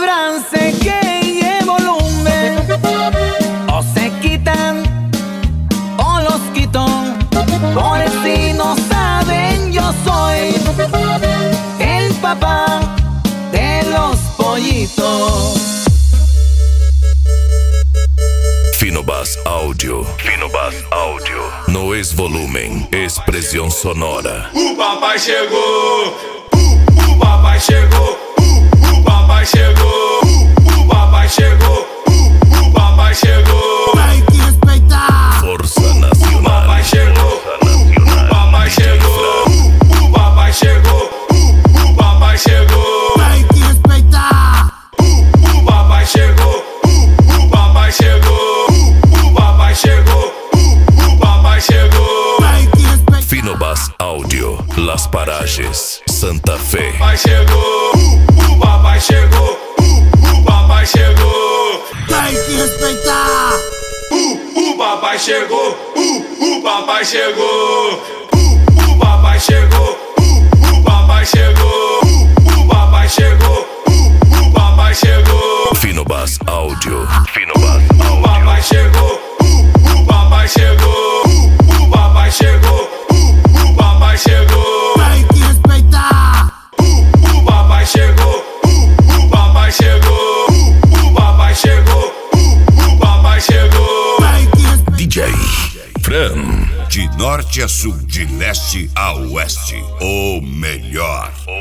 frase que volumen, o se quitan o los quito. Por si no saben, yo soy el papá de los pollitos. Finobas Áudio. Finobas Áudio. No ex-volumen, expressão sonora. O papai chegou. O papai chegou. O papai chegou. O papai chegou. O papai chegou. Tem que respeitar. Força Nacional. O papai chegou. O papai chegou. O papai chegou. O papai chegou. Tem que respeitar. O papai chegou. O papai chegou. O papai chegou. O papai chegou. Tem que respeitar. Finobas Áudio. Las Paragens, Santa Fé. O papai chegou. O papai chegou. O papai chegou. Tem que respeitar. O papai chegou. O papai chegou. O papai chegou. O papai chegou. O papai chegou. O papai chegou. Finobas Áudio. Finobas O papai chegou. O papai chegou. O papai chegou. O papai chegou. Tem que respeitar. O papai chegou. O papai chegou. O papai chegou. O papai chegou. Tem que respeitar. DJ Fran. De norte a sul, de leste a oeste, o melhor.